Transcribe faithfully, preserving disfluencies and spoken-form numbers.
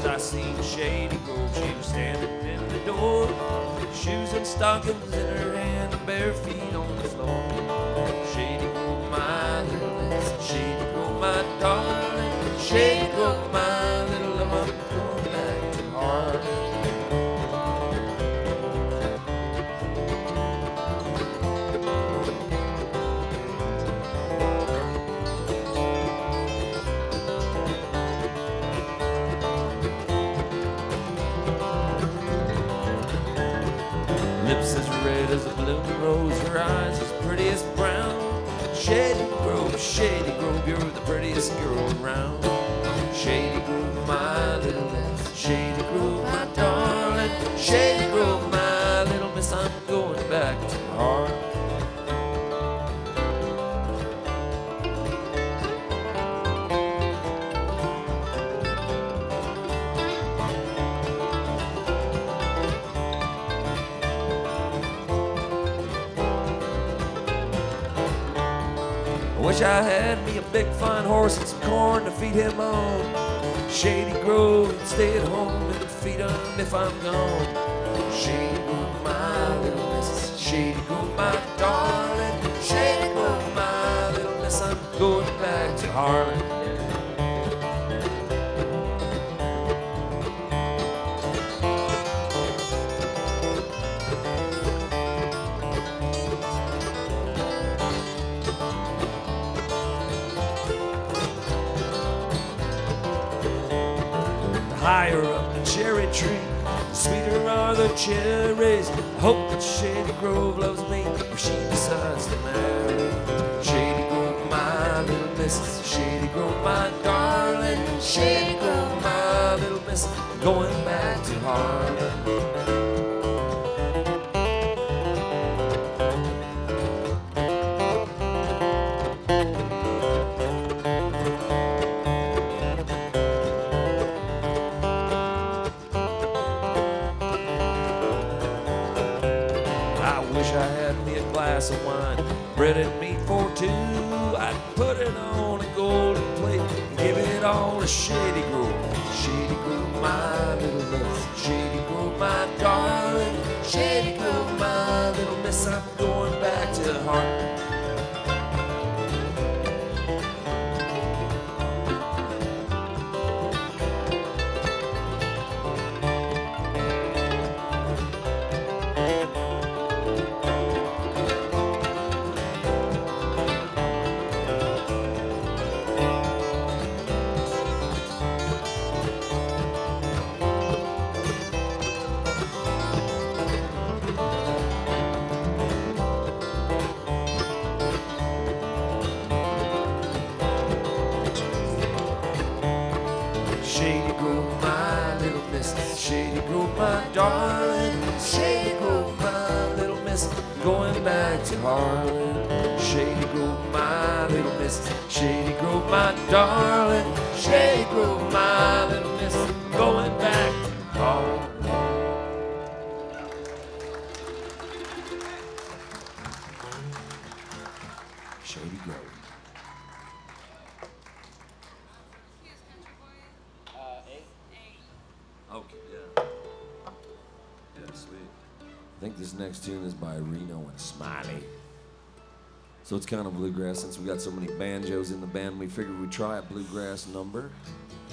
I seen Shady Grove. She was standing in the door, shoes and stockings in her hand, and bare feet on the floor. Shady Grove, my little miss, Shady Grove, my darling, Shady Grove, my little love, I'm going back to Harlan. Lips as red as a blooming rose, her eyes as pretty as brown. Shady Grove, Shady Grove, you're the prettiest girl around. Shady Grove, my little miss, Shady Grove, my darling, Shady Grove, my little miss, I'm going back to Harlan. Wish I had me a big fine horse and some corn to feed him on. Shady Grove and stay at home and feed him if I'm gone. Shady Grove, my little miss, Shady Grove, my darling, Shady Grove, my little miss, I'm going back to Harlan. Higher up the cherry tree, the sweeter are the cherries. I hope that Shady Grove loves me, or she decides to marry. Shady Grove, my little miss, Shady Grove, my darling, Shady Grove, my little miss, I'm going back to Harlan. I had me a glass of wine, bread and meat for two. I'd put it on a golden plate and give it all to Shady Grove. Shady Grove, my little miss, Shady Grove, my darling, Shady Grove, my little miss, I'm going back to Harlan. Shady Grove, my little miss, Shady Grove, my darling, Shady Grove, my little miss, going back to Harlan. Shady Grove, my little miss, Shady Grove, my darling, Shady Grove, my little miss, going back to Harlan. Shady Grove. Okay, yeah. Yeah, sweet. I think this next tune is by Reno and Smiley. So it's kind of bluegrass. Since we got so many banjos in the band, we figured we'd try a bluegrass number.